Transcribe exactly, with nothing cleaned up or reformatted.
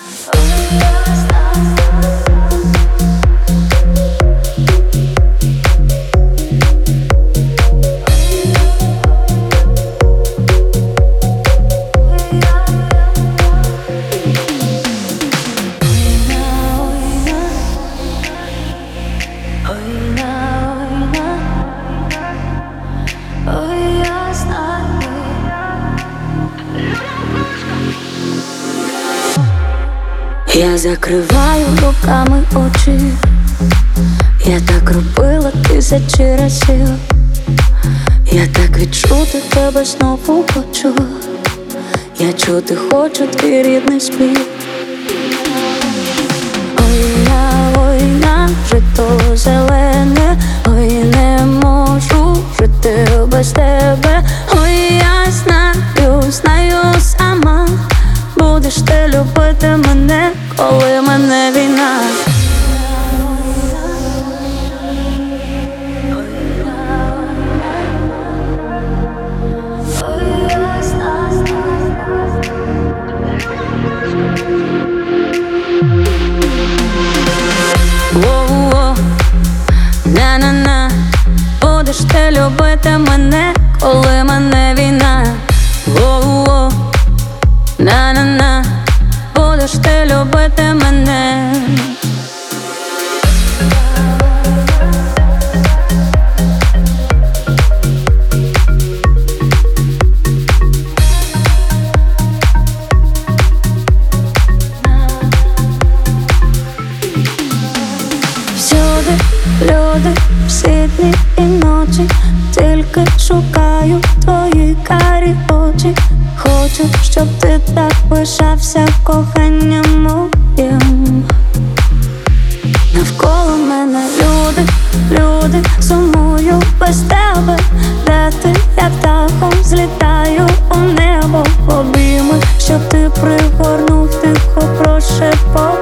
Я закриваю руками очі, я так робила тисячі разів. Я так відчути тебе знову хочу, я чути хочу твій рідний спів. Ой, на, ой, на, жито зелене, ой, не можу жити без тебе. Ой, я знаю, знаю сама, будеш ти любити мене, коли мене війна. Воу-воу, на-на-на, будеш ти любити мене, коли мене війна. Воу-воу, на-на-на, будеш ти любити мене. Всюди люди, всі дні і ночі, тільки шукаю твої карі очі. Хочу, щоб ти так пишався коханням моїм. Навколо мене люди, люди, сумую без тебе. Де ти, я птахом злітаю у небо, обійми, щоб ти пригорнув, тихо прошепотів.